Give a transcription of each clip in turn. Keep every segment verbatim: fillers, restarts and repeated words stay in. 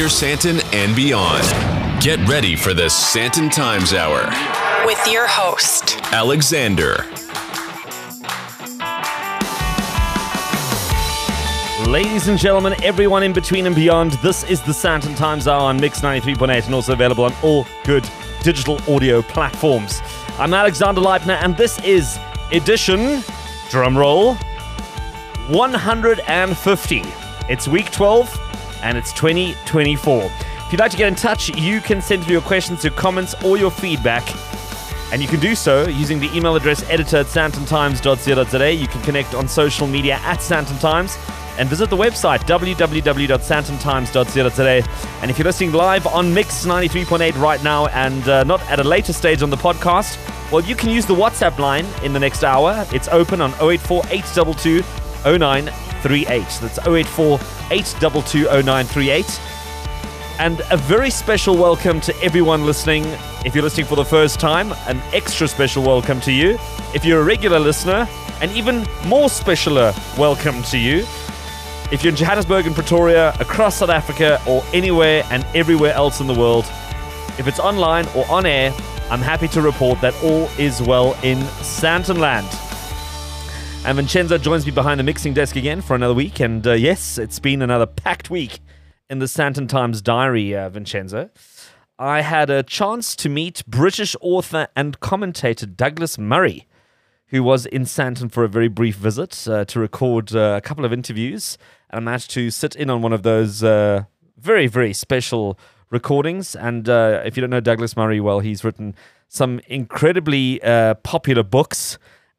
Peter Santon and beyond. Get ready for the Santon Times Hour with your host, Alexander. Ladies and gentlemen, everyone in between and beyond, this is the Santon Times Hour on Mix ninety-three point eight and also available on all good digital audio platforms. I'm Alexander Leitner and this is edition, drumroll, one hundred fifty. It's week twelve and it's twenty twenty-four. If you'd like to get in touch, you can send through your questions, your comments, or your feedback. And you can do so using the email address editor at santon times dot co dot za. You can connect on social media at Santon Times and visit the website w w w dot santon times dot co dot za. And if you're listening live on Mix ninety-three point eight right now and uh, not at a later stage on the podcast, well, you can use the WhatsApp line in the next hour. It's open on oh eight four, eight two two, oh nine three eight. That's oh eight four, eight two two, oh nine three eight. And a very special welcome to everyone listening. If you're listening for the first time, an extra special welcome to you. If you're a regular listener, an even more specialer welcome to you. If you're in Johannesburg and Pretoria, across South Africa, or anywhere and everywhere else in the world, if it's online or on air, I'm happy to report that all is well in Santonland. And Vincenzo joins me behind the mixing desk again for another week. And uh, yes, it's been another packed week in the Santon Times diary, uh, Vincenzo. I had a chance to meet British author and commentator Douglas Murray, who was in Santon for a very brief visit uh, to record uh, a couple of interviews. And I managed to sit in on one of those uh, very, very special recordings. And uh, if you don't know Douglas Murray, well, he's written some incredibly uh, popular books.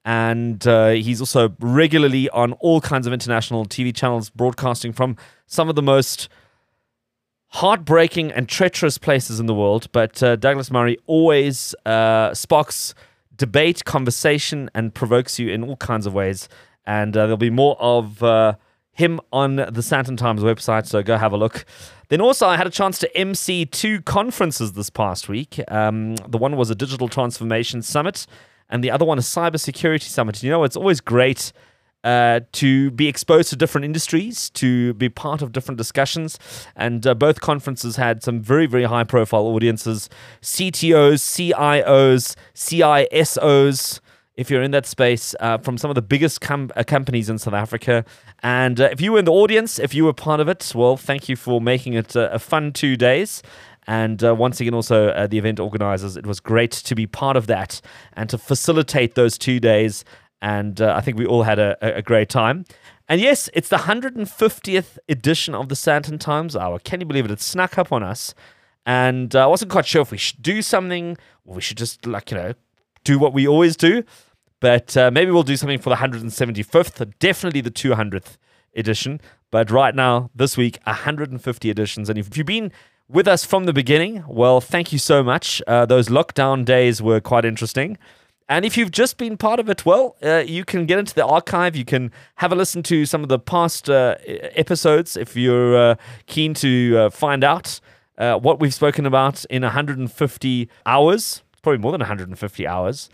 And uh, he's also regularly on all kinds of international T V channels, broadcasting from some of the most heartbreaking and treacherous places in the world. But uh, Douglas Murray always uh, sparks debate, conversation, and provokes you in all kinds of ways. And uh, there'll be more of uh, him on the Santon Times website, so go have a look. Then also, I had a chance to M C two conferences this past week. Um, the one was a Digital Transformation Summit, and the other one a Cybersecurity Summit. You know, it's always great uh, to be exposed to different industries, to be part of different discussions. And uh, both conferences had some very, very high-profile audiences. C T Os, C I Os, C I S Os, if you're in that space, uh, from some of the biggest com- uh, companies in South Africa. And uh, if you were in the audience, if you were part of it, well, thank you for making it uh, a fun two days. And uh, once again, also uh, the event organizers, it was great to be part of that and to facilitate those two days. And uh, I think we all had a, a great time. And yes, it's the one hundred fiftieth edition of the Santon Times Hour. Can you believe it? It snuck up on us. And uh, I wasn't quite sure if we should do something or we should just, like, you know, do what we always do. But uh, maybe we'll do something for the one hundred seventy-fifth, definitely the two hundredth edition. But right now, this week, one hundred fifty editions. And if you've been with us from the beginning, well, thank you so much. Uh, those lockdown days were quite interesting. And if you've just been part of it, well, uh, you can get into the archive. You can have a listen to some of the past uh, episodes if you're uh, keen to uh, find out uh, what we've spoken about in one hundred fifty hours. Probably more than one hundred fifty hours.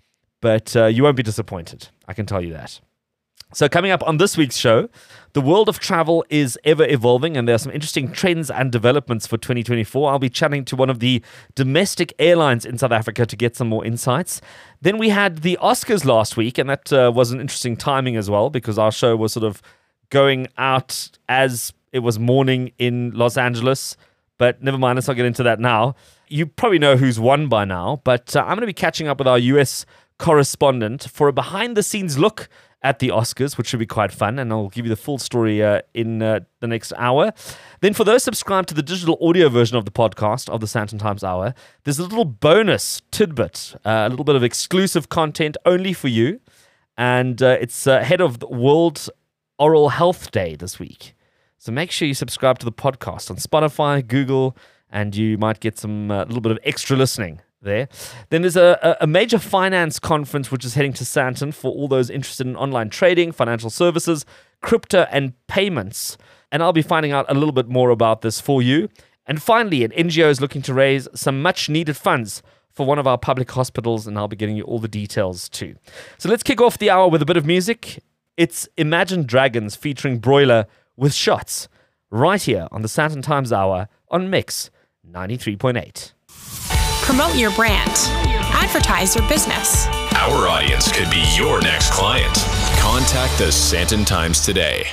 But uh, you won't be disappointed. I can tell you that. So coming up on this week's show, the world of travel is ever evolving and there are some interesting trends and developments for twenty twenty-four. I'll be chatting to one of the domestic airlines in South Africa to get some more insights. Then we had the Oscars last week, and that uh, was an interesting timing as well because our show was sort of going out as it was morning in Los Angeles. But never mind, let's not get into that now. You probably know who's won by now, but uh, I'm going to be catching up with our U S correspondent for a behind-the-scenes look at the Oscars, which should be quite fun, and I'll give you the full story uh, in uh, the next hour. Then for those subscribed to the digital audio version of the podcast of the Santon Times Hour, there's a little bonus tidbit, uh, a little bit of exclusive content only for you, and uh, it's uh, ahead of the World Oral Health Day this week. So make sure you subscribe to the podcast on Spotify, Google, and you might get some uh, little bit of extra listening there. Then there's a, a major finance conference which is heading to Santon for all those interested in online trading, financial services, crypto, and payments. And I'll be finding out a little bit more about this for you. And finally, an N G O is looking to raise some much-needed funds for one of our public hospitals, and I'll be getting you all the details too. So let's kick off the hour with a bit of music. It's Imagine Dragons featuring Broiler with Shots, right here on the Santon Times Hour on Mix ninety-three point eight. Promote your brand. Advertise your business. Our audience could be your next client. Contact the Santon Times today.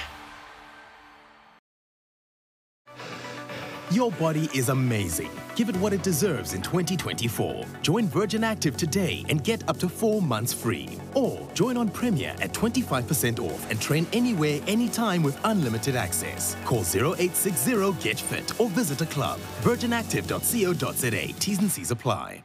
Your body is amazing. Give it what it deserves in twenty twenty-four. Join Virgin Active today and get up to four months free. Or join on Premier at twenty-five percent off and train anywhere, anytime with unlimited access. Call zero eight six zero get fit or visit a club. virgin active dot co dot za. T's and C's apply.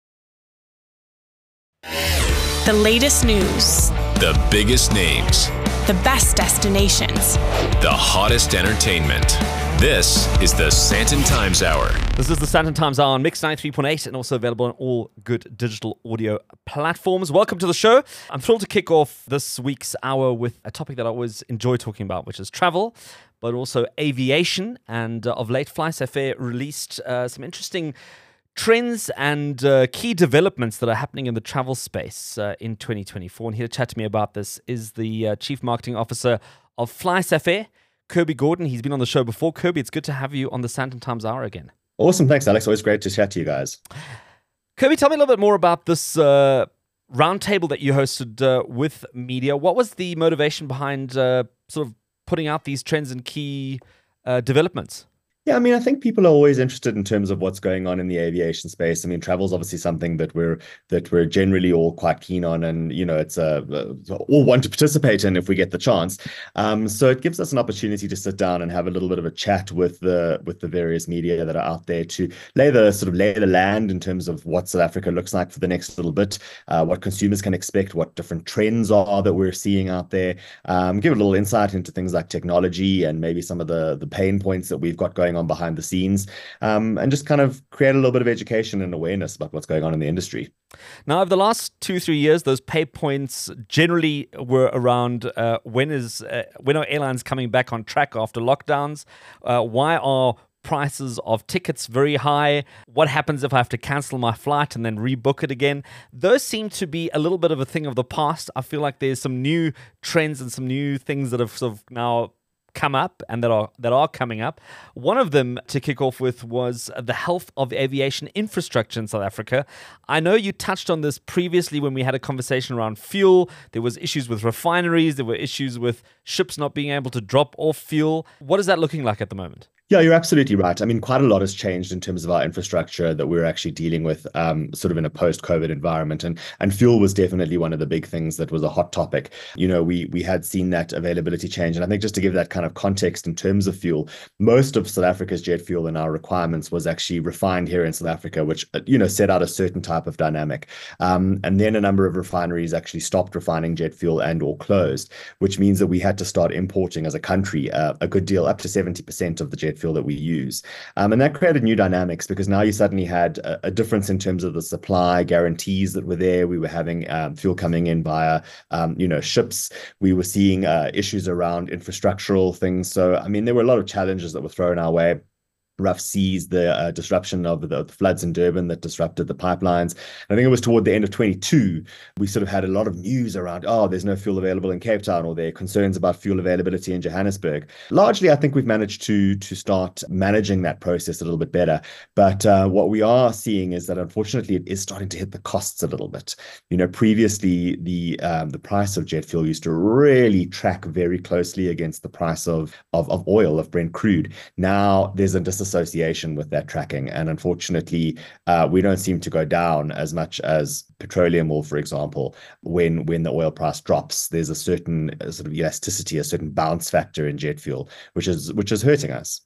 The latest news. The biggest names. The best destinations. The hottest entertainment. This is the Santon Times Hour. This is the Santon Times Hour on Mix ninety-three point eight and also available on all good digital audio platforms. Welcome to the show. I'm thrilled to kick off this week's hour with a topic that I always enjoy talking about, which is travel, but also aviation. And uh, of late, FlySafair released uh, some interesting trends and uh, key developments that are happening in the travel space uh, in twenty twenty-four. And here to chat to me about this is the uh, Chief Marketing Officer of FlySafair, Kirby Gordon. He's been on the show before. Kirby, it's good to have you on the Santon Times Hour again. Awesome. Thanks, Alex. Always great to chat to you guys. Kirby, tell me a little bit more about this uh, roundtable that you hosted uh, with media. What was the motivation behind uh, sort of putting out these trends and key uh, developments? Yeah, I mean, I think people are always interested in terms of what's going on in the aviation space. I mean, travel is obviously something that we're that we're generally all quite keen on, and you know, it's a, a all want to participate in if we get the chance. Um, so it gives us an opportunity to sit down and have a little bit of a chat with the with the various media that are out there to lay the sort of lay the land in terms of what South Africa looks like for the next little bit, uh, what consumers can expect, what different trends are that we're seeing out there. Um, give a little insight into things like technology and maybe some of the the pain points that we've got going on behind the scenes, um, and just kind of create a little bit of education and awareness about what's going on in the industry. Now, over the last two, three years, those pay points generally were around uh, when is uh, when are airlines coming back on track after lockdowns? Uh, why are prices of tickets very high? What happens if I have to cancel my flight and then rebook it again? Those seem to be a little bit of a thing of the past. I feel like there's some new trends and some new things that have sort of now come up and that are that are coming up. One of them to kick off with was the health of aviation infrastructure in South Africa. I know you touched on this previously when we had a conversation around fuel. There was issues with refineries. There were issues with ships not being able to drop off fuel. What is that looking like at the moment? Yeah, you're absolutely right. I mean, quite a lot has changed in terms of our infrastructure that we're actually dealing with um, sort of in a post-COVID environment. And and fuel was definitely one of the big things that was a hot topic. You know, we we had seen that availability change. And I think just to give that kind of context in terms of fuel, most of South Africa's jet fuel and our requirements was actually refined here in South Africa, which, you know, set out a certain type of dynamic. Um, and then a number of refineries actually stopped refining jet fuel and or closed, which means that we had to start importing as a country uh, a good deal, up to seventy percent of the jet fuel that we use. Um, and that created new dynamics because now you suddenly had a, a difference in terms of the supply guarantees that were there. We were having um, fuel coming in via, um, you know, ships. We were seeing uh, issues around infrastructural things. So, I mean, there were a lot of challenges that were thrown our way. Rough seas, the uh, disruption of the, the floods in Durban that disrupted the pipelines. I think it was toward the end of twenty-two, we sort of had a lot of news around, oh, there's no fuel available in Cape Town, or there are concerns about fuel availability in Johannesburg. Largely, I think we've managed to to start managing that process a little bit better. But uh, what we are seeing is that, unfortunately, it is starting to hit the costs a little bit. You know, previously, the um, the price of jet fuel used to really track very closely against the price of, of, of oil, of Brent crude. Now, there's a dis association with that tracking, and unfortunately uh, we don't seem to go down as much as petroleum will, for example. When when the oil price drops, there's a certain uh, sort of elasticity, a certain bounce factor in jet fuel, which is which is hurting us.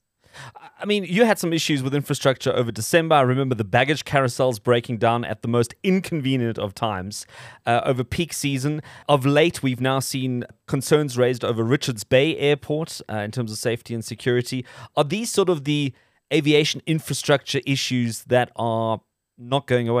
I mean, you had some issues with infrastructure over December. I remember the baggage carousels breaking down at the most inconvenient of times uh, over peak season. Of late, we've now seen concerns raised over Richards Bay Airport uh, in terms of safety and security. Are these sort of the aviation infrastructure issues that are not going away?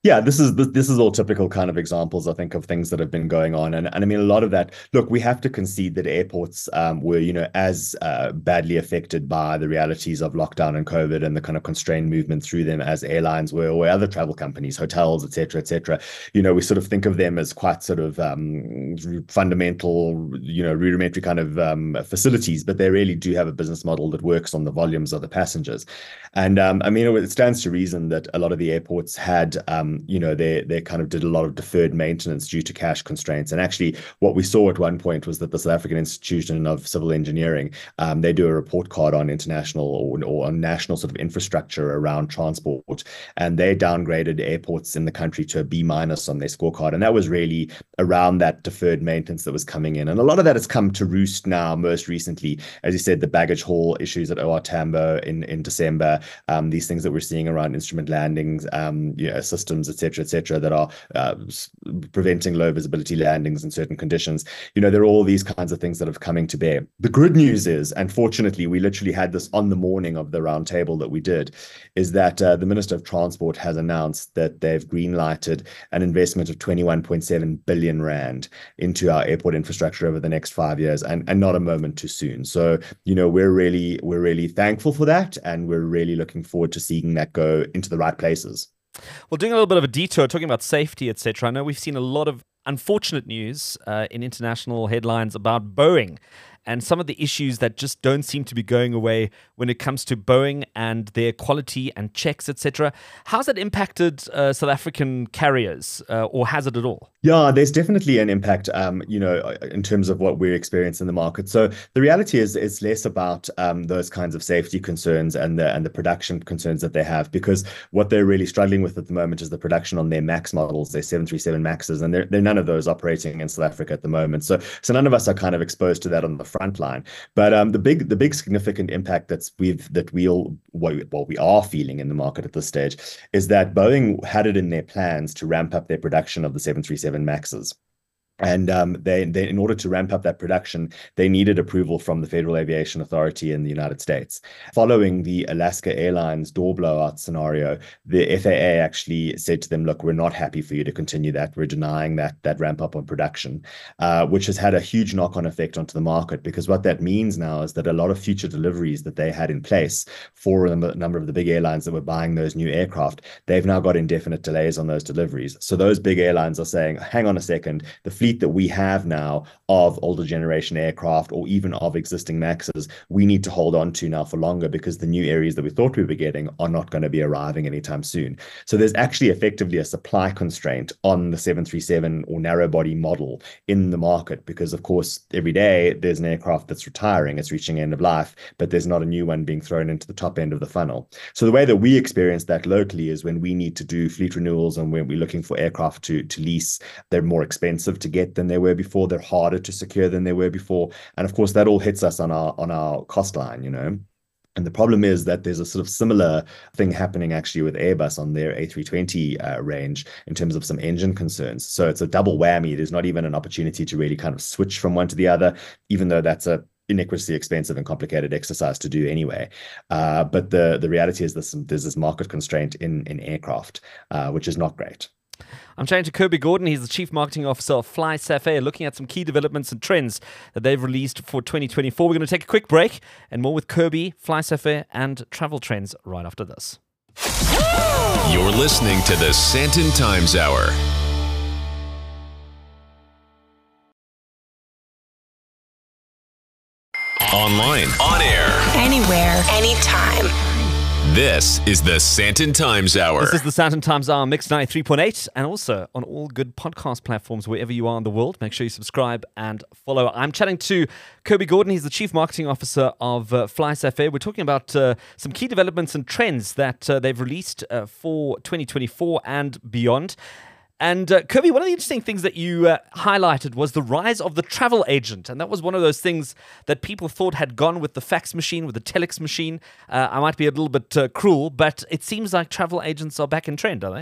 Yeah, this is this is all typical kind of examples, I think, of things that have been going on, and and I mean a lot of that. Look, we have to concede that airports um, were, you know, as uh, badly affected by the realities of lockdown and COVID and the kind of constrained movement through them as airlines were, or other travel companies, hotels, et cetera, et cetera. You know, we sort of think of them as quite sort of um, fundamental, you know, rudimentary kind of um, facilities, but they really do have a business model that works on the volumes of the passengers. And um, I mean, it stands to reason that a lot of the airports had um, you know, they they kind of did a lot of deferred maintenance due to cash constraints. And actually, what we saw at one point was that the South African Institution of Civil Engineering, um, they do a report card on international or, or on national sort of infrastructure around transport, and they downgraded airports in the country to a B minus on their scorecard. And that was really around that deferred maintenance that was coming in. And a lot of that has come to roost now, most recently, as you said, the baggage hall issues at O R Tambo in, in December, um, these things that we're seeing around instrument landings, um, you know, systems, et cetera, et cetera, that are uh, preventing low visibility landings in certain conditions. You know, there are all these kinds of things that have coming to bear. The good news is, and fortunately, we literally had this on the morning of the roundtable that we did, is that uh, the Minister of Transport has announced that they've green-lighted an investment of twenty-one point seven billion rand into our airport infrastructure over the next five years, and, and not a moment too soon. So, you know, we're really, we're really thankful for that, and we're really looking forward to seeing that go into the right places. Well, doing a little bit of a detour, talking about safety, et cetera. I know we've seen a lot of unfortunate news uh, in international headlines about Boeing and some of the issues that just don't seem to be going away when it comes to Boeing and their quality and checks, et cetera. How's that impacted uh, South African carriers, uh, or has it at all? Yeah, there's definitely an impact, um, you know, in terms of what we're experiencing in the market. So the reality is it's less about um, those kinds of safety concerns and the and the production concerns that they have, because what they're really struggling with at the moment is the production on their MAX models, their seven thirty-seven MAXes, and there are none of those operating in South Africa at the moment. So so none of us are kind of exposed to that on the front line. But um, the big the big significant impact that's we've that we'll what, what we are feeling in the market at this stage is that Boeing had it in their plans to ramp up their production of the seven thirty-seven Maxes. And um, they, they, in order to ramp up that production, they needed approval from the Federal Aviation Authority in the United States. Following the Alaska Airlines door blowout scenario, the F A A actually said to them, look, we're not happy for you to continue that. We're denying that, that ramp up on production, uh, which has had a huge knock-on effect onto the market, because what that means now is that a lot of future deliveries that they had in place for a number of the big airlines that were buying those new aircraft, they've now got indefinite delays on those deliveries. So those big airlines are saying, hang on a second, the fleet that we have now of older generation aircraft or even of existing Maxes, we need to hold on to now for longer, because the new areas that we thought we were getting are not going to be arriving anytime soon. So there's actually effectively a supply constraint on the seven thirty-seven or narrow body model in the market, because of course every day there's an aircraft that's retiring, it's reaching end of life, but there's not a new one being thrown into the top end of the funnel. So the way that we experience that locally is when we need to do fleet renewals and when we're looking for aircraft to, to lease, they're more expensive to get than they were before. They're harder to secure than they were before. And of course, that all hits us on our on our cost line, you know. And the problem is that there's a sort of similar thing happening actually with Airbus on their A three twenty uh, range in terms of some engine concerns. So it's a double whammy. There's not even an opportunity to really kind of switch from one to the other, even though that's a iniquitously expensive and complicated exercise to do anyway. Uh, but the the reality is this, there's this market constraint in, in aircraft, uh, which is not great. I'm chatting to Kirby Gordon. He's the Chief Marketing Officer of FlySafair, looking at some key developments and trends that they've released for twenty twenty-four. We're going to take a quick break and more with Kirby, FlySafair, and travel trends right after this. You're listening to the Sandton Times Hour. Online, on air, Anywhere, anytime. this is the Sandton Times Hour. This is the Sandton Times Hour, Mix ninety-three point eight, and also on all good podcast platforms wherever you are in the world. Make sure you subscribe and follow. I'm chatting to Kirby Gordon. He's the Chief Marketing Officer of uh, FlySafair. We're talking about uh, some key developments and trends that uh, they've released uh, for twenty twenty-four and beyond. And uh, Kirby, one of the interesting things that you uh, highlighted was the rise of the travel agent. And that was one of those things that people thought had gone with the fax machine, with the telex machine. Uh, I might be a little bit uh, cruel, but it seems like travel agents are back in trend, are they?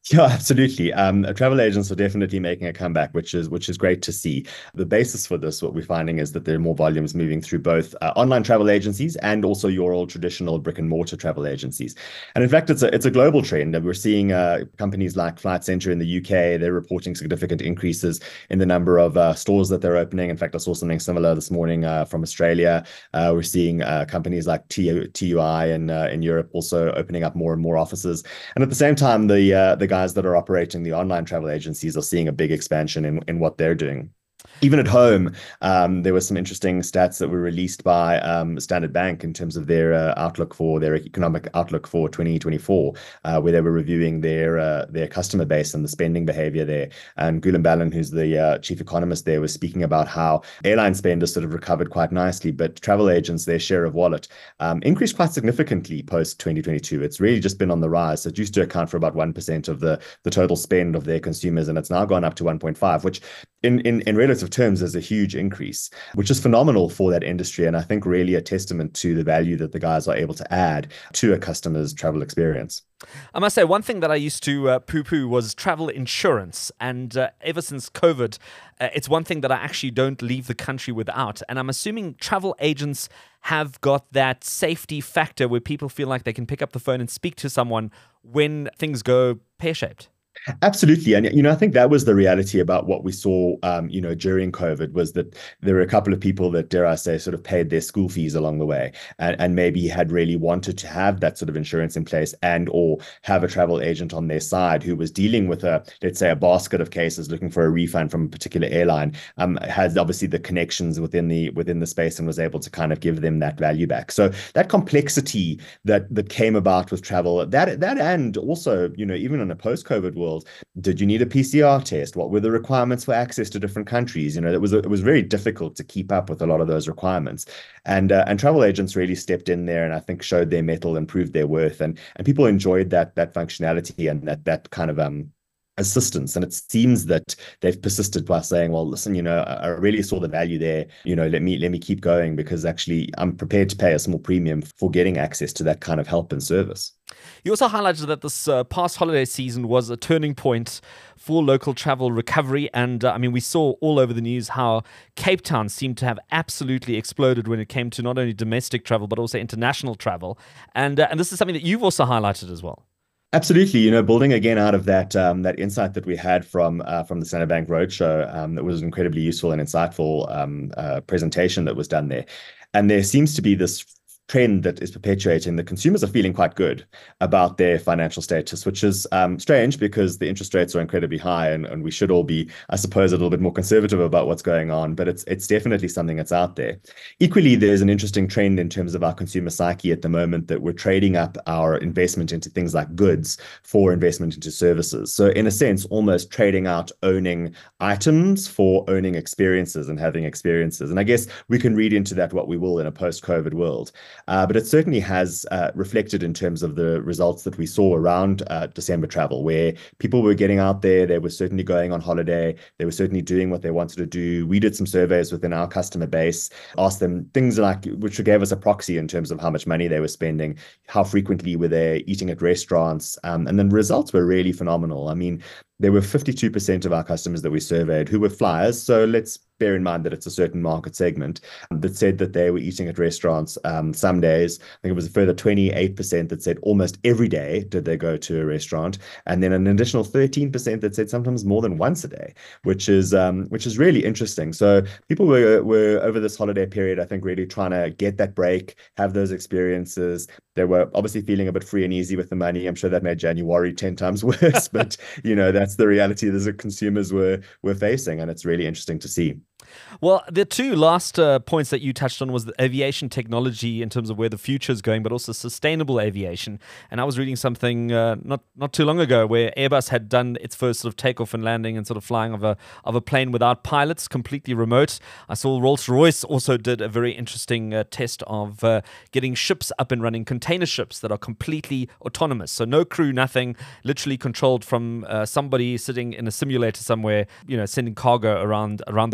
Yeah, absolutely. Um, travel agents are definitely making a comeback, which is which is great to see. The basis for this, what we're finding is that there are more volumes moving through both uh, online travel agencies and also your old traditional brick and mortar travel agencies. And in fact, it's a it's a global trend. And we're seeing uh, companies like Flight Centre in the U K, they're reporting significant increases in the number of uh, stores that they're opening. In fact, I saw something similar this morning uh, from Australia. Uh, we're seeing uh, companies like T U I in uh, in Europe also opening up more and more offices. And at the same time, the uh, the guys that are operating the online travel agencies are seeing a big expansion in, in what they're doing. Even at home, um, there were some interesting stats that were released by um, Standard Bank in terms of their uh, outlook for their economic outlook for twenty twenty-four, uh, where they were reviewing their uh, their customer base and the spending behavior there. And Gulam Balan, who's the uh, chief economist there, was speaking about how airline spend has sort of recovered quite nicely, but travel agents, their share of wallet, um, increased quite significantly post twenty twenty-two. It's really just been on the rise. So it used to account for about one percent of the, the total spend of their consumers, and it's now gone up to one point five, which in, in, in relative terms is a huge increase, which is phenomenal for that industry. And I think really a testament to the value that the guys are able to add to a customer's travel experience. I must say, one thing that I used to uh, poo-poo was travel insurance. And uh, ever since COVID, uh, it's one thing that I actually don't leave the country without. And I'm assuming travel agents have got that safety factor where people feel like they can pick up the phone and speak to someone when things go pear-shaped. Absolutely. And, you know, I think that was the reality about what we saw, um, you know, during COVID, was that there were a couple of people that, dare I say, sort of paid their school fees along the way, and, and maybe had really wanted to have that sort of insurance in place and or have a travel agent on their side who was dealing with a, let's say, a basket of cases looking for a refund from a particular airline, um, has obviously the connections within the within the space and was able to kind of give them that value back. So that complexity that that came about with travel, that that and also, you know, even in a post-COVID world, did you need a P C R test? What were the requirements for access to different countries? You know, it was it was very difficult to keep up with a lot of those requirements, and uh, and travel agents really stepped in there and I think showed their mettle and proved their worth, and and people enjoyed that that functionality and that that kind of um. assistance. And it seems that they've persisted by saying, well, listen, you know, I really saw the value there, you know, let me let me keep going, because actually I'm prepared to pay a small premium for getting access to that kind of help and service. You also highlighted that this uh, past holiday season was a turning point for local travel recovery. And uh, I mean, we saw all over the news how Cape Town seemed to have absolutely exploded when it came to not only domestic travel, but also international travel. And, uh, and this is something that you've also highlighted as well. Absolutely, you know, building again out of that um, that insight that we had from uh, from the Standard Bank Roadshow, um, that was an incredibly useful and insightful um, uh, presentation that was done there. And there seems to be this trend that is perpetuating. The consumers are feeling quite good about their financial status, which is um, strange because the interest rates are incredibly high, and, and we should all be, I suppose, a little bit more conservative about what's going on, but it's it's definitely something that's out there. Equally, there's an interesting trend in terms of our consumer psyche at the moment, that we're trading up our investment into things like goods for investment into services. So in a sense, almost trading out owning items for owning experiences and having experiences. And I guess we can read into that what we will in a post-COVID world. Uh, but it certainly has uh, reflected in terms of the results that we saw around uh, December travel, where people were getting out there, they were certainly going on holiday, they were certainly doing what they wanted to do. We did some surveys within our customer base, asked them things like, which gave us a proxy in terms of how much money they were spending, how frequently were they eating at restaurants, um, and then the results were really phenomenal. I mean, there were fifty-two percent of our customers that we surveyed who were flyers. So let's bear in mind that it's a certain market segment that said that they were eating at restaurants um, some days. I think it was a further twenty-eight percent that said almost every day did they go to a restaurant. And then an additional thirteen percent that said sometimes more than once a day, which is um, which is really interesting. So people were, were over this holiday period, I think, really trying to get that break, have those experiences. They were obviously feeling a bit free and easy with the money. I'm sure that made January ten times worse, but you know, that's the reality that the consumers were were facing, and it's really interesting to see. Well, the two last uh, points that you touched on was the aviation technology in terms of where the future is going, but also sustainable aviation. And I was reading something uh, not not too long ago where Airbus had done its first sort of takeoff and landing and sort of flying of a of a plane without pilots, completely remote. I saw Rolls-Royce also did a very interesting uh, test of uh, getting ships up and running, container ships that are completely autonomous. So no crew, nothing, literally controlled from uh, somebody sitting in a simulator somewhere, you know, sending cargo around around the world and maybe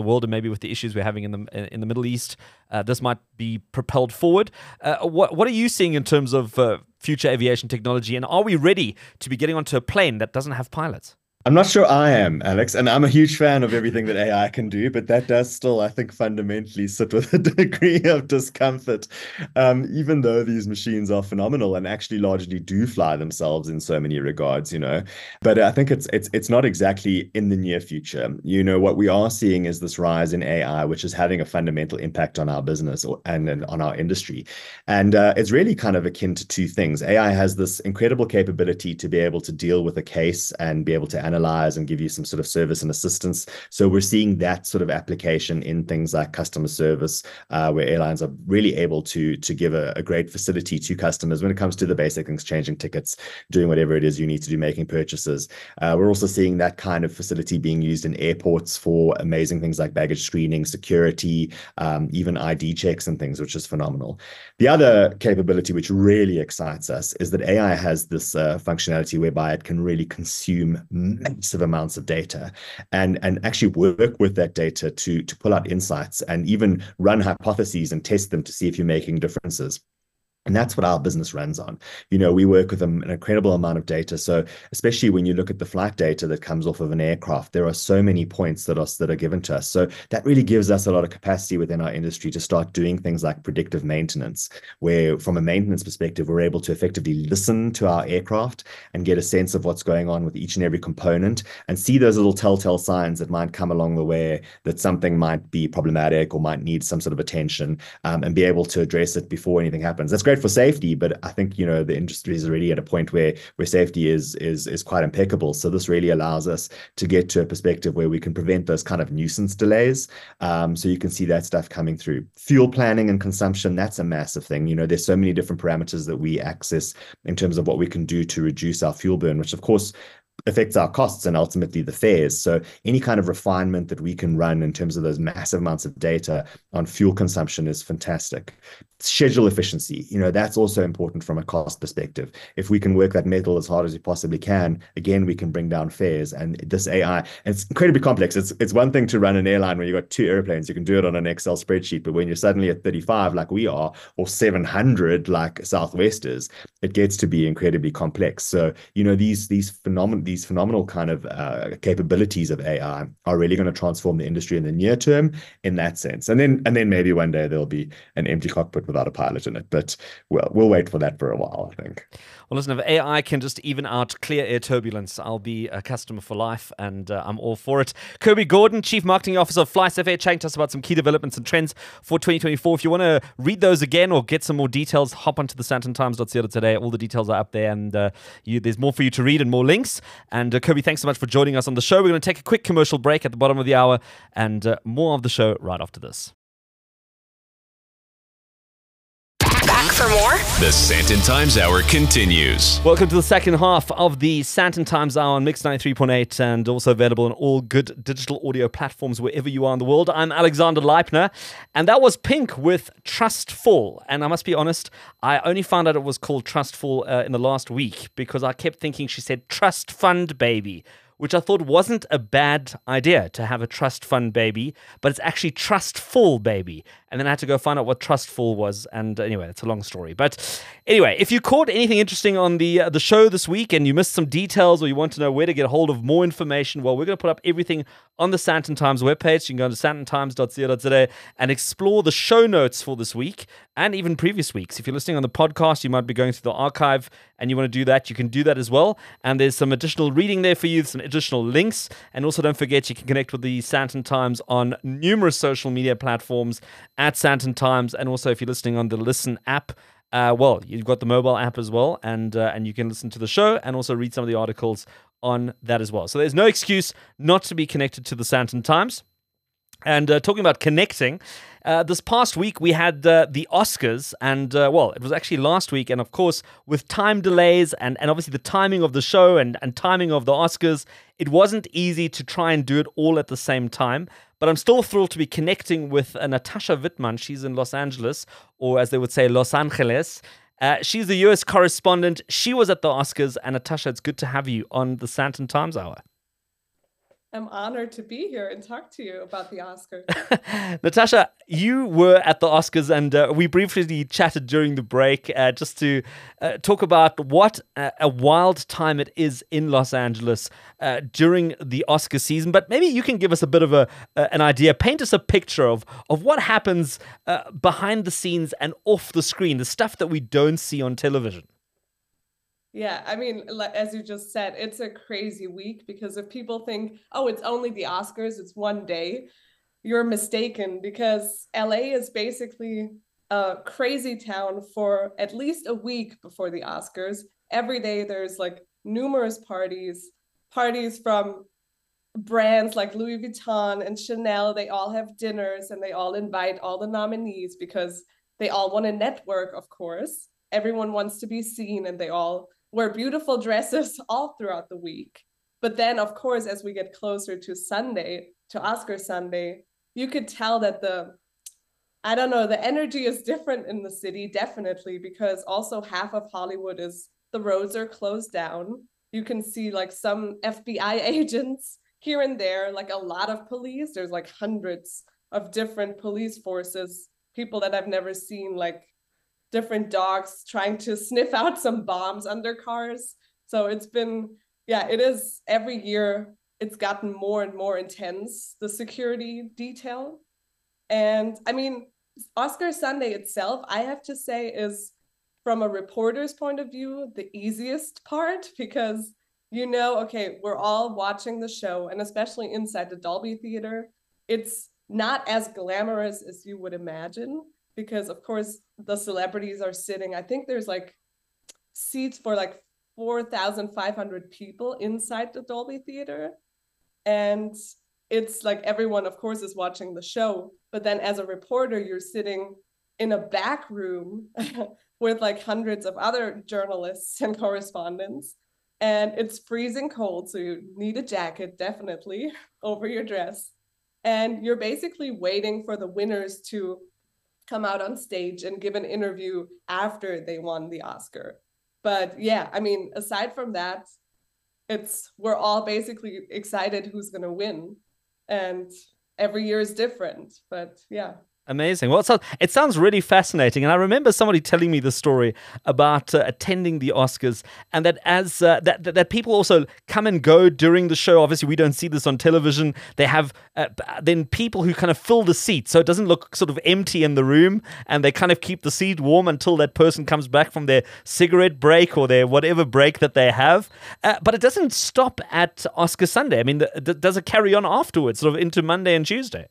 maybe with the issues we're having in the in the Middle East, uh, this might be propelled forward. Uh, what what are you seeing in terms of uh, future aviation technology, and are we ready to be getting onto a plane that doesn't have pilots? I'm not sure I am, Alex, and I'm a huge fan of everything that A I can do, but that does still, I think, fundamentally sit with a degree of discomfort, um, even though these machines are phenomenal and actually largely do fly themselves in so many regards, you know. But I think it's it's it's not exactly in the near future. You know, what we are seeing is this rise in A I, which is having a fundamental impact on our business or, and, and on our industry. And uh, it's really kind of akin to two things. A I has this incredible capability to be able to deal with a case and be able to analyze and give you some sort of service and assistance. So we're seeing that sort of application in things like customer service, uh, where airlines are really able to to give a, a great facility to customers when it comes to the basic things, changing tickets, doing whatever it is you need to do, making purchases. Uh, we're also seeing that kind of facility being used in airports for amazing things like baggage screening, security, um, even I D checks and things, which is phenomenal. The other capability which really excites us is that A I has this uh, functionality whereby it can really consume massive amounts of data and, and actually work with that data to, to pull out insights and even run hypotheses and test them to see if you're making differences. And that's what our business runs on. You know, we work with an incredible amount of data. So especially when you look at the flight data that comes off of an aircraft, there are so many points that are, that are given to us. So that really gives us a lot of capacity within our industry to start doing things like predictive maintenance, where from a maintenance perspective, we're able to effectively listen to our aircraft and get a sense of what's going on with each and every component and see those little telltale signs that might come along the way that something might be problematic or might need some sort of attention, um, and be able to address it before anything happens. That's great for safety, but I think, you know, the industry is already at a point where where safety is is is quite impeccable. So this really allows us to get to a perspective where we can prevent those kind of nuisance delays. Um, so you can see that stuff coming through. Fuel planning and consumption, that's a massive thing. You know, there's so many different parameters that we access in terms of what we can do to reduce our fuel burn, which of course affects our costs and ultimately the fares. So any kind of refinement that we can run in terms of those massive amounts of data on fuel consumption is fantastic. Schedule efficiency, you know, that's also important from a cost perspective. If we can work that metal as hard as we possibly can, again, we can bring down fares. And this A I, and it's incredibly complex. It's it's one thing to run an airline where you've got two airplanes, you can do it on an Excel spreadsheet, but when you're suddenly at thirty-five like we are, or seven hundred like Southwest is, it gets to be incredibly complex. So, you know, these these phenomenal these phenomenal kind of uh, capabilities of A I are really going to transform the industry in the near term in that sense. And then and then maybe one day there'll be an empty cockpit without a pilot in it. But well, we'll wait for that for a while, I think. Well, listen, if A I can just even out clear air turbulence, I'll be a customer for life, and uh, I'm all for it. Kirby Gordon, Chief Marketing Officer of FlySafe, chatting to us about some key developments and trends for twenty twenty-four. If you want to read those again or get some more details, hop onto the santon times dot co dot za. All the details are up there, and uh, you, there's more for you to read and more links. And uh, Kirby, thanks so much for joining us on the show. We're going to take a quick commercial break at the bottom of the hour, and uh, more of the show right after this. Back for more? The Santon Times Hour continues. Welcome to the second half of the Santon Times Hour on Mix ninety-three point eight, and also available on all good digital audio platforms wherever you are in the world. I'm Alexander Leipner, and that was Pink with Trustful. And I must be honest, I only found out it was called Trustful uh, in the last week because I kept thinking she said Trust Fund Baby, which I thought wasn't a bad idea to have a trust fund baby, but it's actually Trustful Baby. And then I had to go find out what Trustful was. And anyway, that's a long story. But anyway, if you caught anything interesting on the uh, the show this week and you missed some details or you want to know where to get a hold of more information, well, we're going to put up everything on the Santon Times webpage. You can go to santon times dot co dot za and explore the show notes for this week and even previous weeks. If you're listening on the podcast, you might be going through the archive and you want to do that, you can do that as well. And there's some additional reading there for you, some additional links. And also don't forget, you can connect with the Santon Times on numerous social media platforms at Santon Times. And also if you're listening on the Listen app, uh, well, you've got the mobile app as well. And, uh, and you can listen to the show and also read some of the articles on that as well. So there's no excuse not to be connected to the Santon Times. And uh, talking about connecting, uh, this past week we had uh, the Oscars, and uh, well, it was actually last week, and of course, with time delays and, and obviously the timing of the show and, and timing of the Oscars, it wasn't easy to try and do it all at the same time. But I'm still thrilled to be connecting with uh, Natasha Wittmann. She's in Los Angeles, or as they would say, Los Angeles. Uh, she's the U S correspondent. She was at the Oscars, and Natasha, it's good to have you on the Santon Times Hour. I'm honored to be here and talk to you about the Oscars. Natasha, you were at the Oscars, and uh, we briefly chatted during the break uh, just to uh, talk about what a, a wild time it is in Los Angeles uh, during the Oscar season. But maybe you can give us a bit of a uh, an idea, paint us a picture of, of what happens uh, behind the scenes and off the screen, the stuff that we don't see on television. Yeah, I mean, as you just said, it's a crazy week because if people think, oh, it's only the Oscars, it's one day, you're mistaken because L A is basically a crazy town for at least a week before the Oscars. Every day there's like numerous parties, parties from brands like Louis Vuitton and Chanel. They all have dinners and they all invite all the nominees because they all want to network, of course. Everyone wants to be seen and they all wear beautiful dresses all throughout the week. But then, of course, as we get closer to Sunday, to Oscar Sunday, you could tell that the, I don't know, the energy is different in the city, definitely, because also half of Hollywood is, the roads are closed down. You can see like some F B I agents here and there, like a lot of police. There's like hundreds of different police forces, people that I've never seen, like different dogs trying to sniff out some bombs under cars. So it's been, yeah, it is every year, it's gotten more and more intense, the security detail. And I mean, Oscar Sunday itself, I have to say, is from a reporter's point of view, the easiest part because, you know, okay, we're all watching the show and especially inside the Dolby Theater, it's not as glamorous as you would imagine. Because of course the celebrities are sitting, I think there's like seats for like four thousand five hundred people inside the Dolby Theater. And it's like everyone, of course, is watching the show. But then as a reporter, you're sitting in a back room with like hundreds of other journalists and correspondents. And it's freezing cold. So you need a jacket, definitely, over your dress. And you're basically waiting for the winners to come out on stage and give an interview after they won the Oscar. But yeah, I mean, aside from that, it's we're all basically excited who's going to win. And every year is different. But yeah. Amazing. Well, it sounds, it sounds really fascinating. And I remember somebody telling me the story about uh, attending the Oscars and that as uh, that, that that people also come and go during the show. Obviously, we don't see this on television. They have uh, then people who kind of fill the seat so it doesn't look sort of empty in the room and they kind of keep the seat warm until that person comes back from their cigarette break or their whatever break that they have. Uh, but it doesn't stop at Oscar Sunday. I mean, the, the, does it carry on afterwards, sort of into Monday and Tuesday?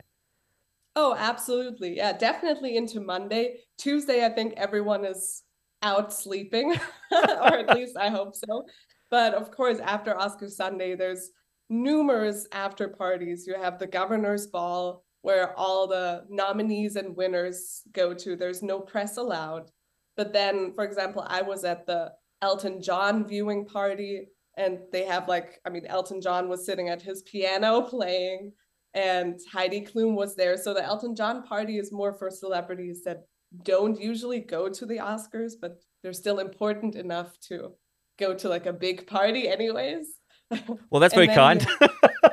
Oh, absolutely. Yeah, definitely into Monday. Tuesday, I think everyone is out sleeping, or at least I hope so. But of course, after Oscar Sunday, there's numerous after parties. You have the governor's ball where all the nominees and winners go to. There's no press allowed. But then, for example, I was at the Elton John viewing party and they have like, I mean, Elton John was sitting at his piano playing. And Heidi Klum was there. So the Elton John party is more for celebrities that don't usually go to the Oscars, but they're still important enough to go to like a big party anyways. Well, that's very kind. You...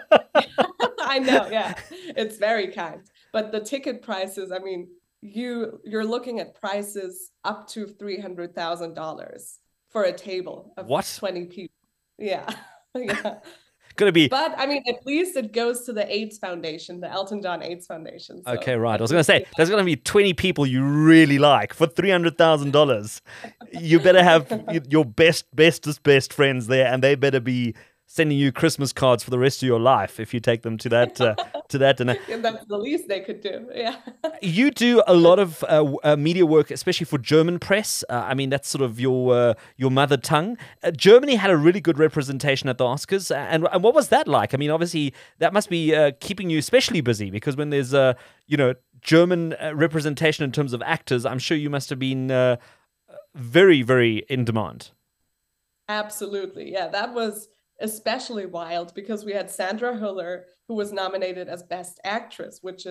I know, yeah. It's very kind. But the ticket prices, I mean, you, you're looking at prices up to three hundred thousand dollars for a table of what? twenty people. Yeah, yeah. Gonna be, but I mean, at least it goes to the AIDS Foundation, the Elton John AIDS Foundation. So okay, right. I was gonna say there's gonna be twenty people you really like for three hundred thousand dollars. You better have your best, bestest, best friends there, and they better be sending you Christmas cards for the rest of your life if you take them to that uh, to that dinner. Yeah, that's the least they could do. Yeah. You do a lot of uh, uh, media work, especially for German press. Uh, I mean, that's sort of your uh, your mother tongue. Uh, Germany had a really good representation at the Oscars, and and what was that like? I mean, obviously that must be uh, keeping you especially busy because when there's a uh, you know German uh, representation in terms of actors, I'm sure you must have been uh, very very in demand. Absolutely, yeah. That was especially wild because we had Sandra Hüller, who was nominated as Best Actress, which is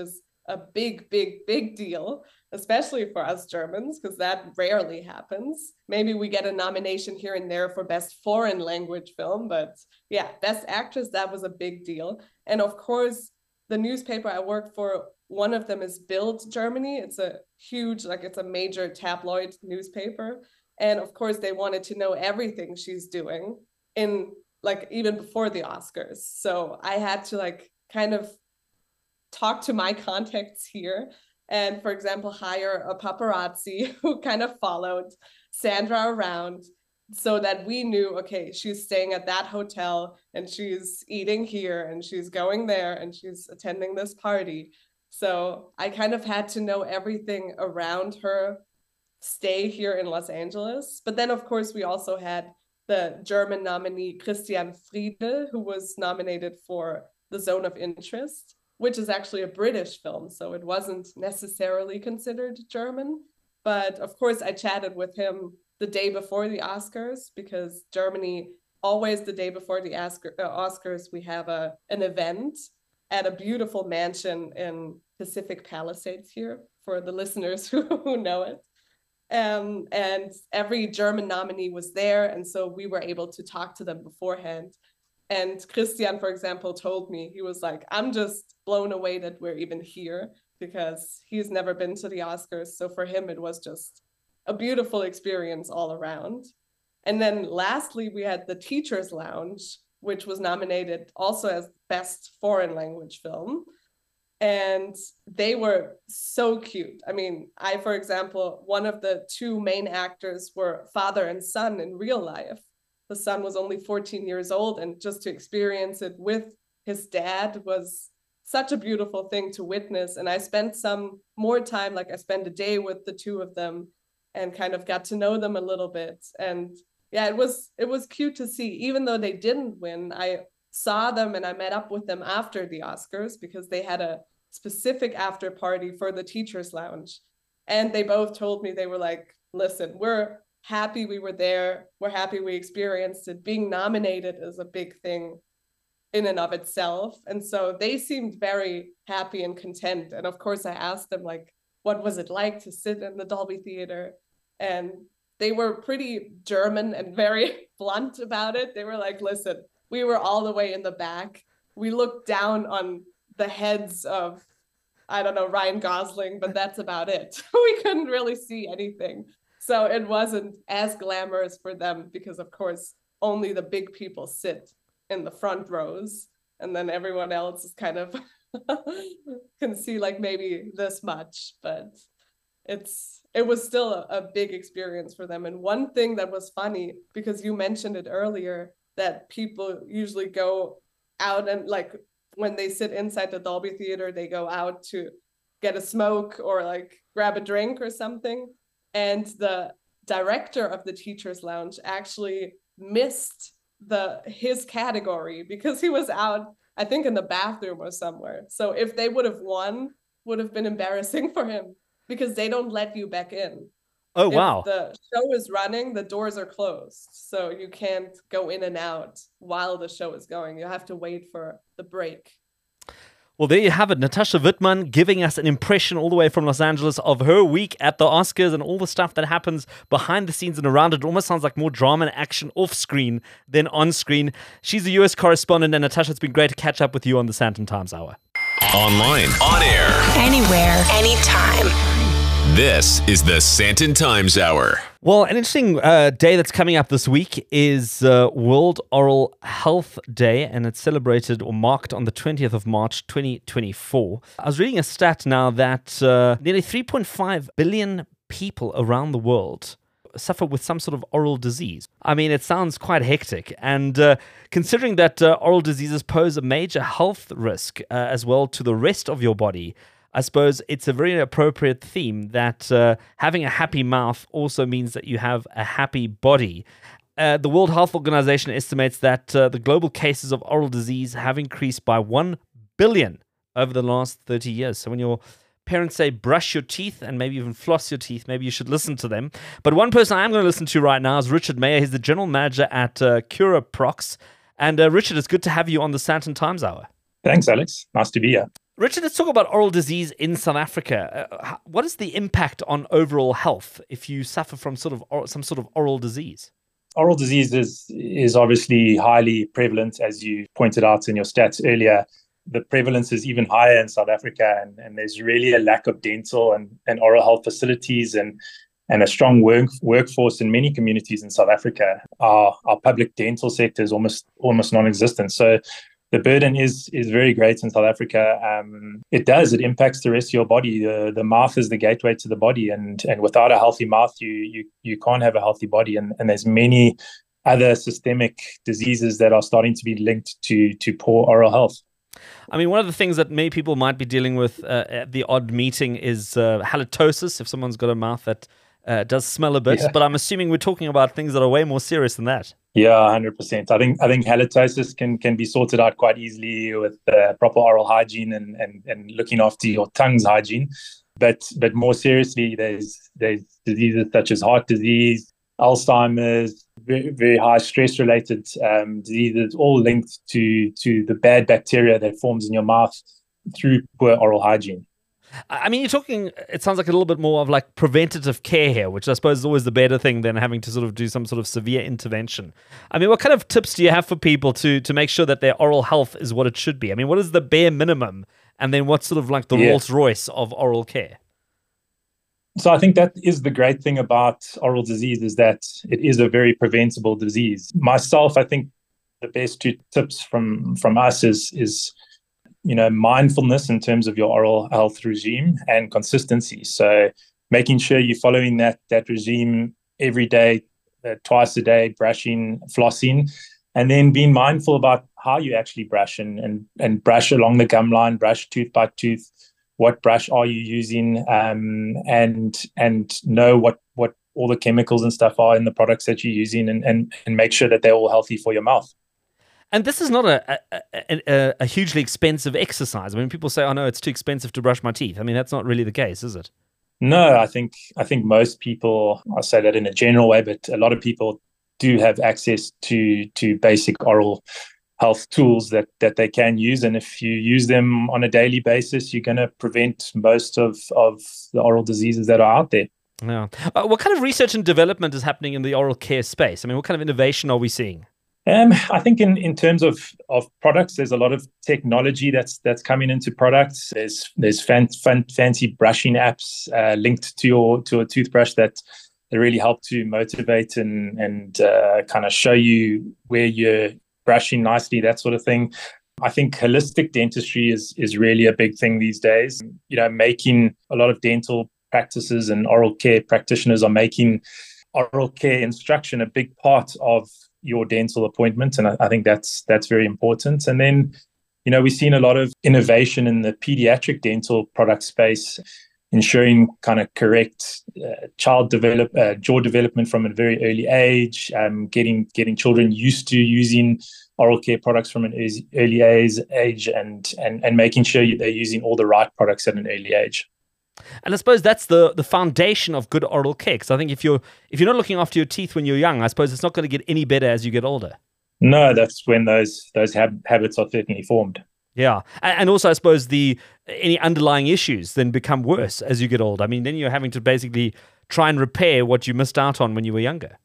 a big, big, big deal, especially for us Germans, because that rarely happens. Maybe we get a nomination here and there for best foreign language film, but yeah, best actress, that was a big deal. And of course, the newspaper I worked for, one of them is Bild Germany. It's a huge, like it's a major tabloid newspaper. And of course, they wanted to know everything she's doing in like even before the Oscars. So I had to like kind of talk to my contacts here and, for example, hire a paparazzi who kind of followed Sandra around so that we knew, okay, she's staying at that hotel and she's eating here and she's going there and she's attending this party. So I kind of had to know everything around her stay here in Los Angeles. But then, of course, we also had the German nominee Christian Friedel, who was nominated for The Zone of Interest, which is actually a British film, so it wasn't necessarily considered German. But of course, I chatted with him the day before the Oscars, because Germany, always the day before the Oscar, uh, Oscars, we have a an event at a beautiful mansion in Pacific Palisades here, for the listeners who, who know it. Um, and every German nominee was there, and so we were able to talk to them beforehand. And Christian, for example, told me, he was like, I'm just blown away that we're even here, because he's never been to the Oscars. So for him, it was just a beautiful experience all around. And then lastly, we had the Teacher's Lounge, which was nominated also as Best Foreign Language Film. And they were so cute. I mean, I, for example, one of the two main actors were father and son in real life. The son was only fourteen years old, and just to experience it with his dad was such a beautiful thing to witness. And I spent some more time, like I spent a day with the two of them and kind of got to know them a little bit. And yeah, it was it was cute to see. Even though they didn't win, I saw them and I met up with them after the Oscars, because they had a specific after party for the Teacher's Lounge. And they both told me, they were like, listen, we're happy we were there. We're happy we experienced it. Being nominated is a big thing in and of itself. And so they seemed very happy and content. And of course, I asked them, like, what was it like to sit in the Dolby Theater? And they were pretty German and very blunt about it. They were like, listen, we were all the way in the back. We looked down on the heads of, I don't know, Ryan Gosling, but that's about it. We couldn't really see anything. So it wasn't as glamorous for them, because of course, only the big people sit in the front rows, and then everyone else is kind of can see like maybe this much, but it's it was still a, a big experience for them. And one thing that was funny, because you mentioned it earlier, that people usually go out and like when they sit inside the Dolby Theater, they go out to get a smoke or like grab a drink or something. And the director of the Teacher's Lounge actually missed the his category because he was out, I think, in the bathroom or somewhere. So if they would have won, would have been embarrassing for him, because they don't let you back in. Oh, if wow. the show is running, the doors are closed. So you can't go in and out while the show is going. You have to wait for the break. Well, there you have it. Natasha Wittmann giving us an impression all the way from Los Angeles of her week at the Oscars and all the stuff that happens behind the scenes and around it. It almost sounds like more drama and action off screen than on screen. She's a U S correspondent, and Natasha, it's been great to catch up with you on the Santon Times Hour. Online, on air, anywhere, anytime. This is the Santon Times Hour. Well, an interesting uh, day that's coming up this week is uh, World Oral Health Day, and it's celebrated or marked on the twentieth of March, twenty twenty-four. I was reading a stat now that uh, nearly three point five billion people around the world suffer with some sort of oral disease. I mean, it sounds quite hectic. And uh, considering that uh, oral diseases pose a major health risk uh, as well to the rest of your body, I suppose it's a very appropriate theme that uh, having a happy mouth also means that you have a happy body. Uh, the World Health Organization estimates that uh, the global cases of oral disease have increased by one billion over the last thirty years. So when your parents say brush your teeth and maybe even floss your teeth, maybe you should listen to them. But one person I'm going to listen to right now is Richard Mayer. He's the general manager at uh, Curaprox. And uh, Richard, it's good to have you on the Santon Times Hour. Thanks, Alex. Nice to be here. Richard, let's talk about oral disease in South Africa. Uh, what is the impact on overall health if you suffer from sort of or, some sort of oral disease? Oral disease is, is obviously highly prevalent, as you pointed out in your stats earlier. The prevalence is even higher in South Africa, and, and there's really a lack of dental and, and oral health facilities and, and a strong work, workforce in many communities in South Africa. Our, our public dental sector is almost almost non-existent. So the burden is is very great in South Africa. Um, it does. It impacts the rest of your body. The the mouth is the gateway to the body, and and without a healthy mouth, you you you can't have a healthy body. And and there's many other systemic diseases that are starting to be linked to to poor oral health. I mean, one of the things that many people might be dealing with uh, at the odd meeting is uh, halitosis. If someone's got a mouth that uh, does smell a bit, yeah. But I'm assuming we're talking about things that are way more serious than that. Yeah, one hundred percent. I think I think halitosis can can be sorted out quite easily with uh, proper oral hygiene and, and and looking after your tongue's hygiene. But but more seriously, there's there's diseases such as heart disease, Alzheimer's, very, very high stress related um, diseases, all linked to to the bad bacteria that forms in your mouth through poor oral hygiene. I mean, you're talking, it sounds like a little bit more of like preventative care here, which I suppose is always the better thing than having to sort of do some sort of severe intervention. I mean, what kind of tips do you have for people to to make sure that their oral health is what it should be? I mean, what is the bare minimum? And then what's sort of like the yeah. Rolls Royce of oral care? So I think that is the great thing about oral disease, is that it is a very preventable disease. Myself, I think the best two tips from, from us is is you know, mindfulness in terms of your oral health regime and consistency. So making sure you're following that that regime every day, uh, twice a day, brushing, flossing, and then being mindful about how you actually brush and, and, and brush along the gum line, brush tooth by tooth. What brush are you using? Um, and and know what, what all the chemicals and stuff are in the products that you're using, and, and, and make sure that they're all healthy for your mouth. And this is not a, a, a, a hugely expensive exercise. I mean, people say, oh, no, it's too expensive to brush my teeth. I mean, that's not really the case, is it? No, I think I think most people, I say that in a general way, but a lot of people do have access to to basic oral health tools that, that they can use. And if you use them on a daily basis, you're going to prevent most of, of the oral diseases that are out there. Yeah. Uh, what kind of research and development is happening in the oral care space? I mean, what kind of innovation are we seeing? Um, I think in, in terms of, of products, there's a lot of technology that's that's coming into products. There's there's fan, fan, fancy brushing apps uh, linked to your to a toothbrush that, that really help to motivate and and uh, kind of show you where you're brushing nicely, that sort of thing. I think holistic dentistry is is really a big thing these days. You know, making a lot of dental practices and oral care practitioners are making oral care instruction a big part of your dental appointment, and I, I think that's that's very important. And then, you know, we've seen a lot of innovation in the pediatric dental product space, ensuring kind of correct uh, child develop uh, jaw development from a very early age, um, getting getting children used to using oral care products from an early age, age, and and and making sure they're using all the right products at an early age. And I suppose that's the, the foundation of good oral care. Because I think if you're if you're not looking after your teeth when you're young, I suppose it's not going to get any better as you get older. No, that's when those those hab- habits are certainly formed. Yeah, and also I suppose the any underlying issues then become worse as you get older. I mean, then you're having to basically try and repair what you missed out on when you were younger.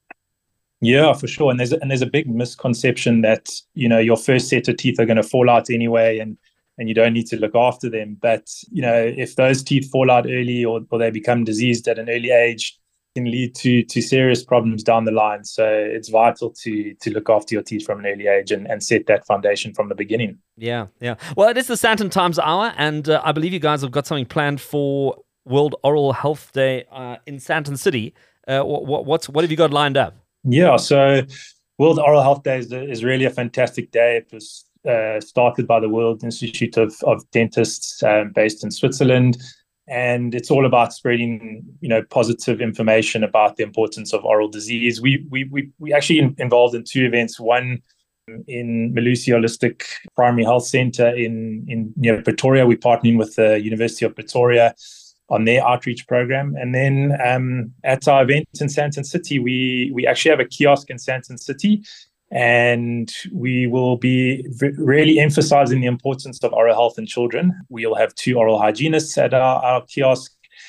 Yeah, for sure. And there's a, and there's a big misconception that, you know, your first set of teeth are going to fall out anyway, and and you don't need to look after them. But, you know, if those teeth fall out early, or, or they become diseased at an early age, it can lead to to serious problems down the line. So it's vital to to look after your teeth from an early age and, and set that foundation from the beginning. Yeah, yeah. Well, it is the Sandton Times Hour, and uh, I believe you guys have got something planned for World Oral Health Day uh, in Sandton City. Uh, what, what's, what have you got lined up? Yeah, so World Oral Health Day is, is really a fantastic day. It was Uh, started by the World Institute of, of Dentists um, based in Switzerland. And it's all about spreading, you know, positive information about the importance of oral disease. We we we, we actually in, involved in two events, one in Malusi Holistic Primary Health Center in, in near Pretoria. We're partnering with the University of Pretoria on their outreach program. And then um, at our event in Sandton City, we we actually have a kiosk in Sandton City. And we will be really emphasizing the importance of oral health in children. We'll have two oral hygienists at our, our kiosk,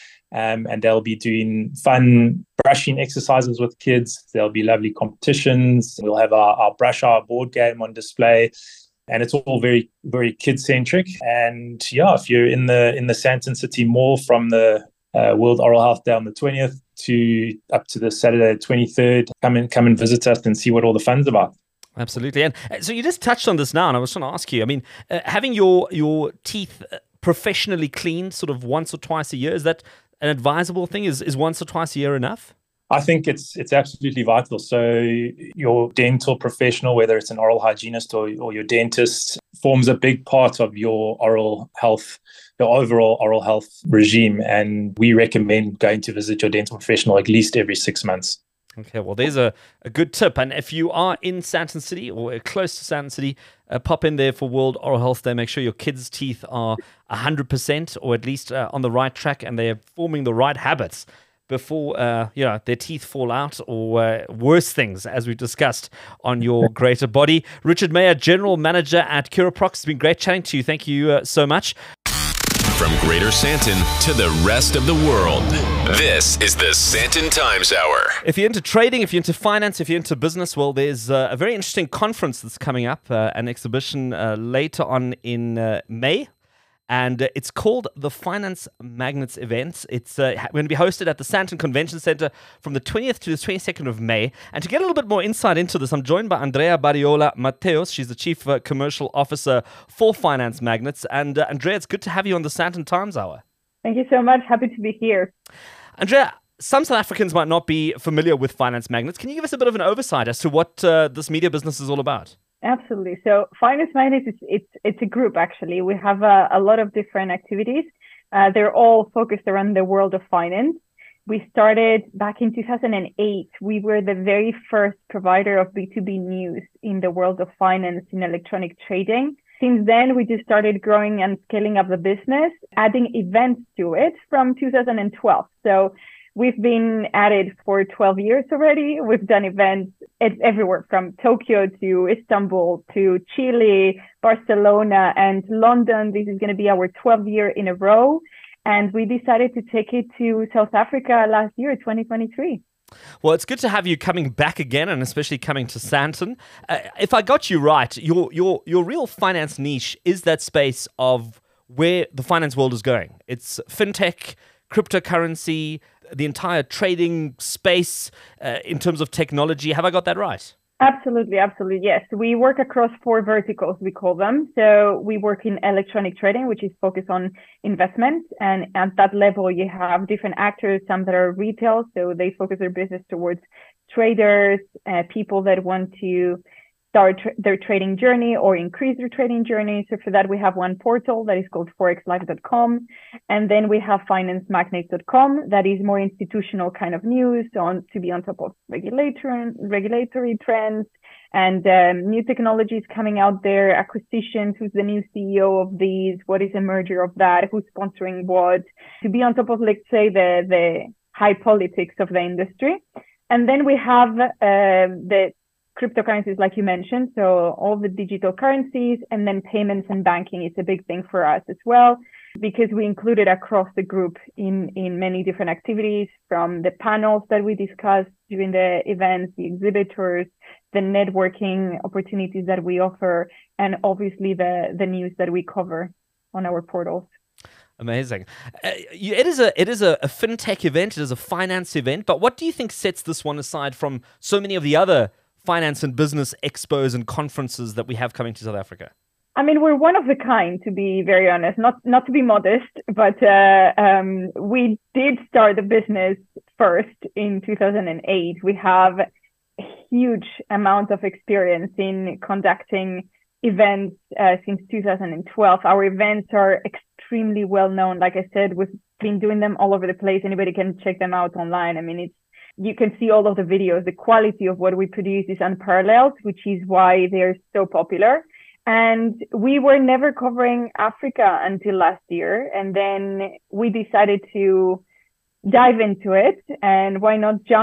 um, and they'll be doing fun brushing exercises with kids. There'll be lovely competitions. We'll have our, our Brush Hour board game on display. And it's all very, very kid-centric. And yeah, if you're in the in the Sandton City Mall from the uh, World Oral Health Day on the twentieth to up to the Saturday twenty-third, come and come and visit us and see what all the fun's about. Absolutely. And so you just touched on this now, and I was trying to ask you, I mean, uh, having your your teeth professionally cleaned sort of once or twice a year, is that an advisable thing? Is is once or twice a year enough? I think it's it's absolutely vital. So your dental professional, whether it's an oral hygienist or, or your dentist, forms a big part of your oral health, your overall oral health regime. And we recommend going to visit your dental professional at least every six months. Okay, well, there's a, a good tip. And if you are in Sandton City or close to Sandton City, uh, pop in there for World Oral Health Day. Make sure your kids' teeth are one hundred percent or at least uh, on the right track and they're forming the right habits before uh, you know, their teeth fall out or uh, worse things, as we've discussed on your greater body. Richard Meyer, General Manager at Curaprox. It's been great chatting to you. Thank you uh, so much. From Greater Sandton to the rest of the world, this is the Sandton Times Hour. If you're into trading, if you're into finance, if you're into business, well, there's uh, a very interesting conference that's coming up, uh, an exhibition uh, later on in uh, May. And uh, it's called the Finance Magnets Event. It's uh, going to be hosted at the Sandton Convention Center from the twentieth to the twenty-second of May. And to get a little bit more insight into this, I'm joined by Andrea Barriola Mateos. She's the Chief uh, Commercial Officer for Finance Magnets. And uh, Andrea, it's good to have you on the Sandton Times Hour. Thank you so much. Happy to be here. Andrea, some South Africans might not be familiar with Finance Magnets. Can you give us a bit of an oversight as to what uh, this media business is all about? Absolutely. So Finance Magnets, is, it's it's a group, actually. We have a, a lot of different activities. Uh, they're all focused around the world of finance. We started back in two thousand eight. We were the very first provider of B two B news in the world of finance in electronic trading. Since then, we just started growing and scaling up the business, adding events to it from two thousand twelve. So we've been at it for twelve years already. We've done events everywhere from Tokyo to Istanbul to Chile, Barcelona, and London. This is going to be our twelfth year in a row. And we decided to take it to South Africa last year, twenty twenty-three. Well, it's good to have you coming back again, and especially coming to Sandton. Uh, if I got you right, your your your real finance niche is that space of where the finance world is going. It's fintech, cryptocurrency, the entire trading space uh, in terms of technology. Have I got that right? Absolutely, absolutely. Yes. We work across four verticals, we call them. So we work in electronic trading, which is focused on investments. And at that level, you have different actors, some that are retail. So they focus their business towards traders, uh, people that want to start tra- their trading journey or increase their trading journey. So for that, we have one portal that is called forex live dot com. And then we have finance magnets dot com that is more institutional kind of news on to be on top of regulatory, regulatory trends and um, new technologies coming out there, acquisitions, who's the new C E O of these, what is a merger of that, who's sponsoring what, to be on top of, let's say, the, the high politics of the industry. And then we have uh, the cryptocurrencies, like you mentioned, so all the digital currencies, and then payments and banking is a big thing for us as well, because we include it across the group in, in many different activities, from the panels that we discussed during the events, the exhibitors, the networking opportunities that we offer, and obviously the, the news that we cover on our portals. Amazing. Uh, it is a it is a, a fintech event, it is a finance event, but what do you think sets this one aside from so many of the other finance and business expos and conferences that we have coming to South Africa? I mean, we're one of a kind, to be very honest, not not to be modest, but uh, um, we did start the business first in two thousand eight. We have a huge amount of experience in conducting events uh, since two thousand twelve. Our events are extremely well known. Like I said, we've been doing them all over the place. Anybody can check them out online. I mean, it's you can see all of the videos. The quality of what we produce is unparalleled, which is why they're so popular. And we were never covering Africa until last year. And then we decided to dive into it. And why not jump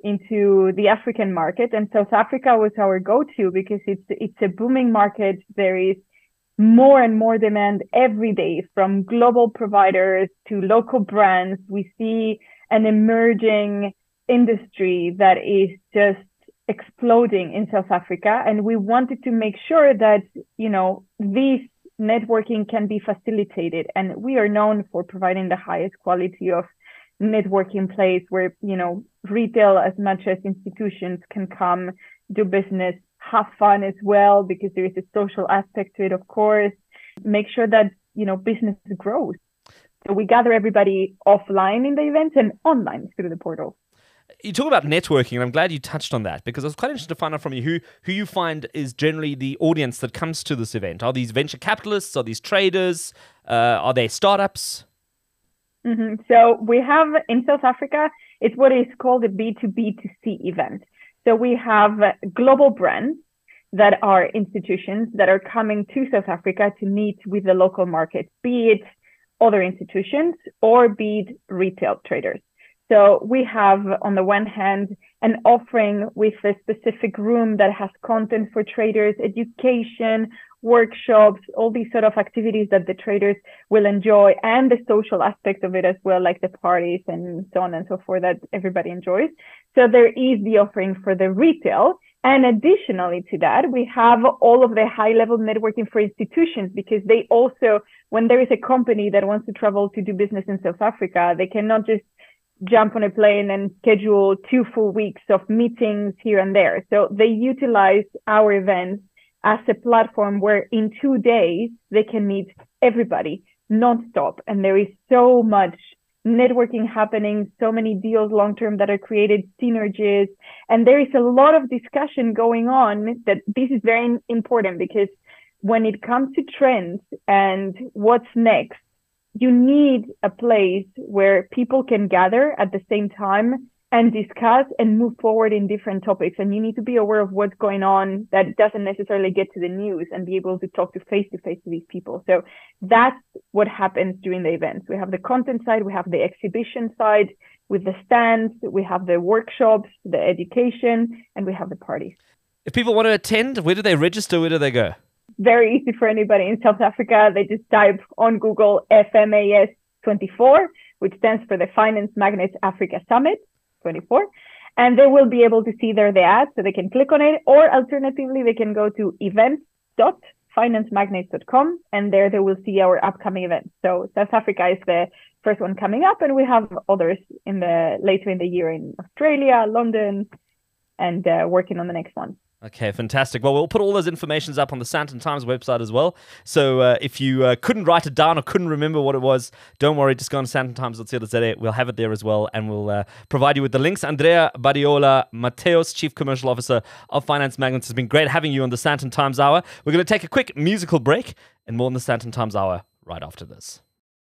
into the African market, and South Africa was our go-to because it's it's a booming market. There is more and more demand every day from global providers to local brands. We see an emerging industry that is just exploding in South Africa, and we wanted to make sure that, you know, this networking can be facilitated, and we are known for providing the highest quality of networking place where, you know, retail as much as institutions can come, do business, have fun as well, because there is a social aspect to it, of course, make sure that, you know, business grows. So we gather everybody offline in the events and online through the portal. You talk about networking, and I'm glad you touched on that, because I was quite interested to find out from you who, who you find is generally the audience that comes to this event. Are these venture capitalists? Are these traders? Uh, are they startups? Mm-hmm. So we have in South Africa, it's what is called a B two B two C event. So we have global brands that are institutions that are coming to South Africa to meet with the local market, be it other institutions or be it retail traders. So we have, on the one hand, an offering with a specific room that has content for traders, education, workshops, all these sort of activities that the traders will enjoy, and the social aspect of it as well, like the parties and so on and so forth that everybody enjoys. So there is the offering for the retail. And additionally to that, we have all of the high-level networking for institutions, because they also, when there is a company that wants to travel to do business in South Africa, they cannot just jump on a plane and schedule two full weeks of meetings here and there. So they utilize our events as a platform where in two days they can meet everybody nonstop. And there is so much networking happening, so many deals long-term that are created, synergies. And there is a lot of discussion going on that this is very important, because when it comes to trends and what's next, you need a place where people can gather at the same time and discuss and move forward in different topics. And you need to be aware of what's going on that doesn't necessarily get to the news, and be able to talk to face-to-face to these people. So that's what happens during the events. We have the content side, we have the exhibition side with the stands, we have the workshops, the education, and we have the parties. If people want to attend, where do they register? Where do they go? Very easy for anybody in South Africa. They just type on Google F M A S twenty-four, which stands for the Finance Magnates Africa Summit twenty-four. And they will be able to see there the ad, so they can click on it, or alternatively, they can go to events dot finance magnates dot com, and there they will see our upcoming events. So South Africa is the first one coming up, and we have others in the later in the year in Australia, London, and uh, working on the next one. Okay, fantastic. Well, we'll put all those informations up on the Sandton Times website as well. So uh, if you uh, couldn't write it down or couldn't remember what it was, don't worry, just go on sandton times dot co dot za. We'll have it there as well, and we'll uh, provide you with the links. Andrea Badiola Mateos, Chief Commercial Officer of Finance Magnates. It's been great having you on the Sandton Times Hour. We're going to take a quick musical break, and more on the Sandton Times Hour right after this.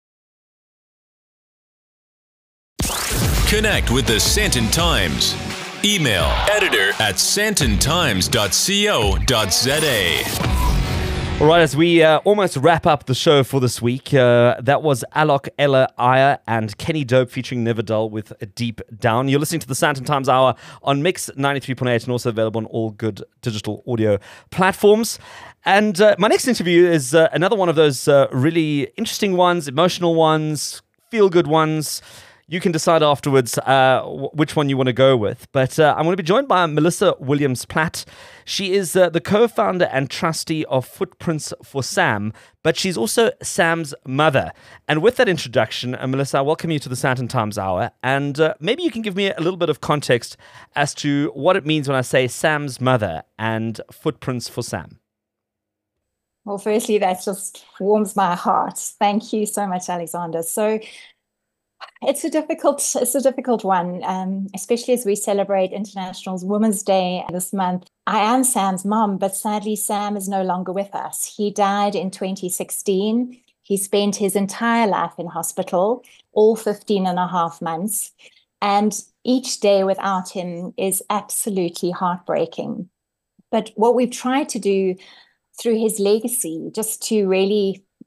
Connect with the Sandton Times. Email editor at sandton times dot co dot za. All right, as we uh, almost wrap up the show for this week, uh, that was Alok Ella Iyer and Kenny Dope featuring Never Dull with a Deep Down. You're listening to the Sandton Times Hour on Mix ninety-three point eight, and also available on all good digital audio platforms. And uh, my next interview is uh, another one of those uh, really interesting ones, emotional ones, feel-good ones. You can decide afterwards uh, w- which one you want to go with. But uh, I'm going to be joined by Melissa Williams-Platt. She is uh, the co-founder and trustee of Footprints for Sam, but she's also Sam's mother. And with that introduction, uh, Melissa, I welcome you to the Sandton Times Hour. And uh, maybe you can give me a little bit of context as to what it means when I say Sam's mother and Footprints for Sam. Well, firstly, that just warms my heart. Thank you so much, Alexander. So It's a difficult, it's a difficult one, um, especially as we celebrate International Women's Day this month. I am Sam's mom, but sadly, Sam is no longer with us. He died in twenty sixteen. He spent his entire life in hospital, all fifteen and a half months. And each day without him is absolutely heartbreaking. But what we've tried to do through his legacy, just to really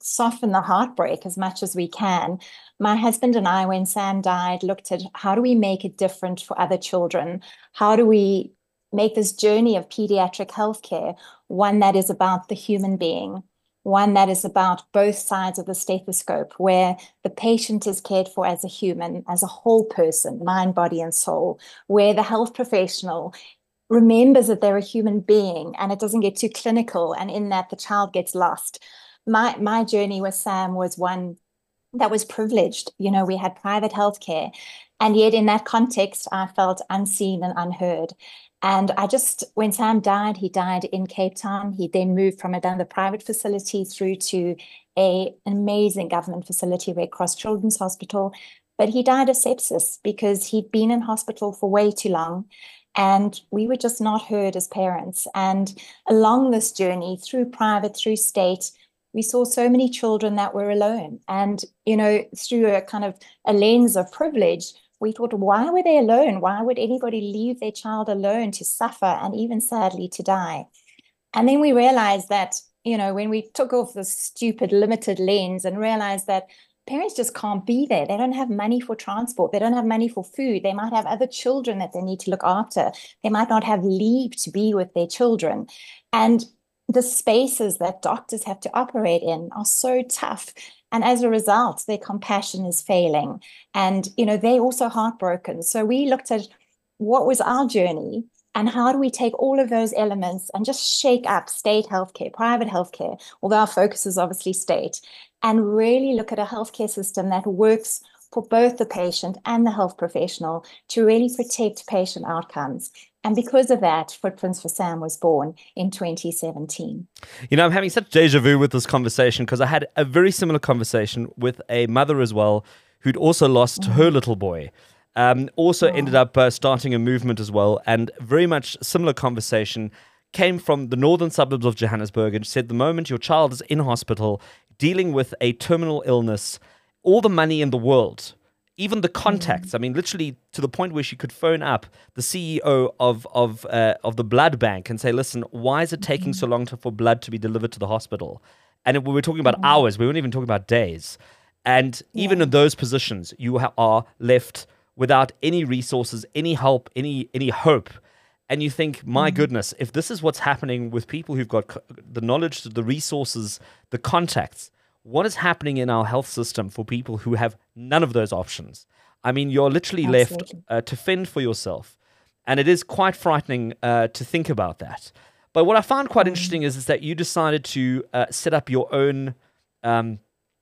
soften the heartbreak as much as we can, my husband and I, when Sam died, looked at how do we make it different for other children? How do we make this journey of pediatric healthcare one that is about the human being, one that is about both sides of the stethoscope, where the patient is cared for as a human, as a whole person, mind, body, and soul, where the health professional remembers that they're a human being and it doesn't get too clinical, and in that the child gets lost. My my journey with Sam was one that was privileged. You know, we had private healthcare, and yet in that context, I felt unseen and unheard. And I just, when Sam died, he died in Cape Town. He then moved from another private facility through to a, an amazing government facility, Red Cross Children's Hospital. But he died of sepsis because he'd been in hospital for way too long. And we were just not heard as parents. And along this journey, through private, through state, we saw so many children that were alone. And, you know, through a kind of a lens of privilege, we thought, why were they alone? Why would anybody leave their child alone to suffer and even sadly to die? And then we realized that, you know, when we took off this stupid limited lens and realized that parents just can't be there. They don't have money for transport. They don't have money for food. They might have other children that they need to look after. They might not have leave to be with their children. And the spaces that doctors have to operate in are so tough. And as a result, their compassion is failing. And, you know, they're also heartbroken. So we looked at what was our journey and how do we take all of those elements and just shake up state healthcare, private healthcare, although our focus is obviously state, and really look at a healthcare system that works for both the patient and the health professional to really protect patient outcomes. And because of that, Footprints for Sam was born in twenty seventeen. You know, I'm having such deja vu with this conversation because I had a very similar conversation with a mother as well who'd also lost mm-hmm. her little boy. Um, also oh. ended up uh, starting a movement as well, and very much similar conversation came from the northern suburbs of Johannesburg, and said the moment your child is in hospital dealing with a terminal illness, all the money in the world, even the contacts, mm-hmm. I mean, literally to the point where she could phone up the C E O of of uh, of the blood bank and say, listen, why is it taking mm-hmm. so long to, for blood to be delivered to the hospital? And we were talking about mm-hmm. hours. We weren't even talking about days. And yeah. even in those positions, you ha- are left without any resources, any help, any any hope. And you think, my mm-hmm. goodness, if this is what's happening with people who've got co- the knowledge, the resources, the contacts, what is happening in our health system for people who have none of those options? I mean, you're literally Absolutely. left uh, to fend for yourself. And it is quite frightening uh, to think about that. But what I found quite mm-hmm. interesting is, is that you decided to uh, set up your own um,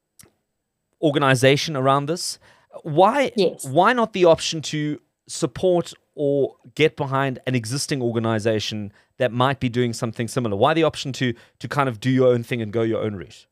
organization around this. Why, yes. why not the option to support or get behind an existing organization that might be doing something similar? Why the option to to kind of do your own thing and go your own route?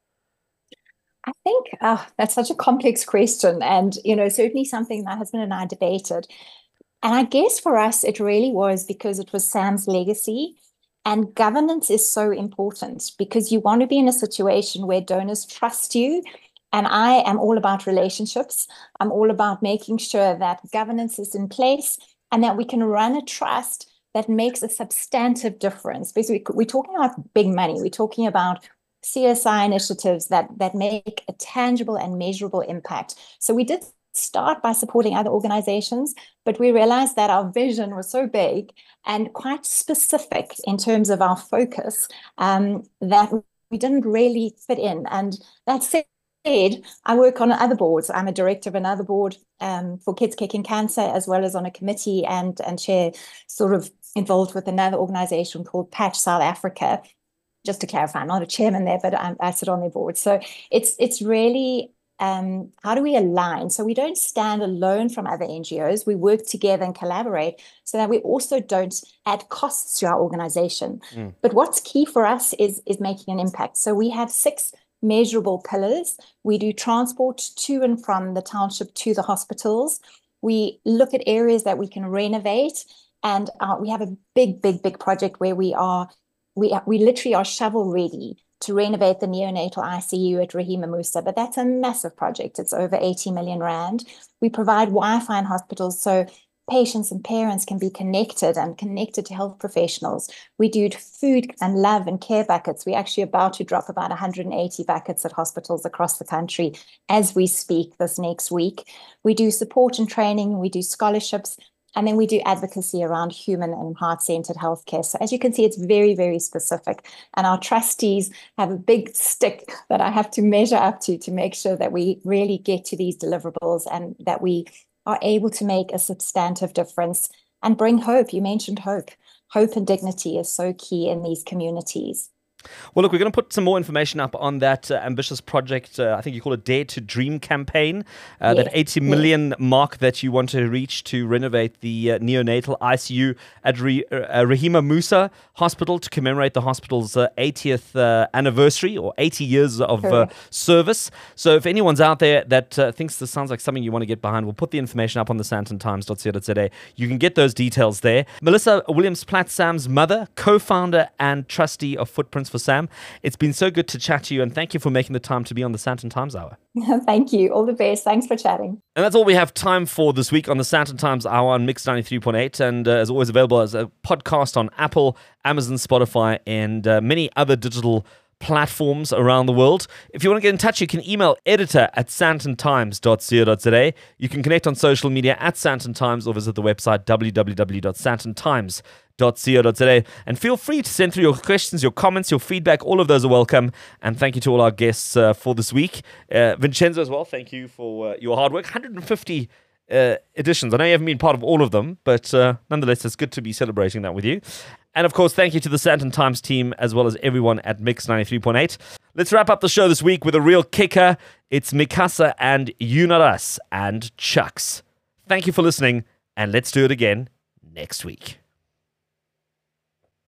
I think uh, that's such a complex question, and, you know, certainly something my husband and I debated. And I guess for us, it really was because it was Sam's legacy, and governance is so important because you want to be in a situation where donors trust you. And I am all about relationships. I'm all about making sure that governance is in place and that we can run a trust that makes a substantive difference. Because we, we're talking about big money. We're talking about C S I initiatives that, that make a tangible and measurable impact. So we did start by supporting other organizations, but we realized that our vision was so big and quite specific in terms of our focus um, that we didn't really fit in. And that said, I work on other boards. I'm a director of another board um, for Kids Kicking Cancer, as well as on a committee and, and chair sort of involved with another organization called Patch South Africa. Just to clarify, I'm not a chairman there, but I, I sit on their board. So it's it's really, um, how do we align? So we don't stand alone from other N G Os. We work together and collaborate so that we also don't add costs to our organization. Mm. But what's key for us is, is making an impact. So we have six measurable pillars. We do transport to and from the township to the hospitals. We look at areas that we can renovate. And uh, we have a big, big, big project where we are We we literally are shovel ready to renovate the neonatal I C U at Rahima Musa, but that's a massive project. It's over eighty million rand. We provide Wi-Fi in hospitals. So patients and parents can be connected and connected to health professionals. We do food and love and care buckets. We're actually about to drop about one hundred eighty buckets at hospitals across the country as we speak this next week. We do support and training. We do scholarships. And then we do advocacy around human and heart-centered healthcare. So as you can see, it's very, very specific. And our trustees have a big stick that I have to measure up to to make sure that we really get to these deliverables and that we are able to make a substantive difference and bring hope. You mentioned hope. Hope and dignity is so key in these communities. Well, look, we're going to put some more information up on that uh, ambitious project. Uh, I think you call it Dare to Dream campaign, uh, yes. that eighty million yes. mark that you want to reach to renovate the uh, neonatal I C U at Re- uh, Rahima Musa Hospital to commemorate the hospital's uh, eightieth uh, anniversary or eighty years of uh, service. So if anyone's out there that uh, thinks this sounds like something you want to get behind, we'll put the information up on the santon times dot co dot za. You can get those details there. Melissa Williams-Platt, Sam's mother, co-founder and trustee of Footprints for Sam. It's been so good to chat to you, and thank you for making the time to be on the Santon Times Hour. Thank you. All the best. Thanks for chatting. And that's all we have time for this week on the Santon Times Hour on Mix ninety-three point eight, and uh, as always available as a podcast on Apple, Amazon, Spotify, and uh, many other digital platforms around the world. If you want to get in touch, you can email editor at santon times dot co dot za. You can connect on social media at Santon Times or visit the website w w w dot santon times dot co dot za. And feel free to send through your questions, your comments, your feedback. All of those are welcome. And thank you to all our guests uh, for this week. Uh, Vincenzo as well, thank you for uh, your hard work. one hundred fifty uh, editions. I know you haven't been part of all of them, but uh, nonetheless, it's good to be celebrating that with you. And of course, thank you to the Santon Times team, as well as everyone at Mix ninety-three point eight. Let's wrap up the show this week with a real kicker. It's Mikasa and You Not Us and Chucks. Thank you for listening, and let's do it again next week.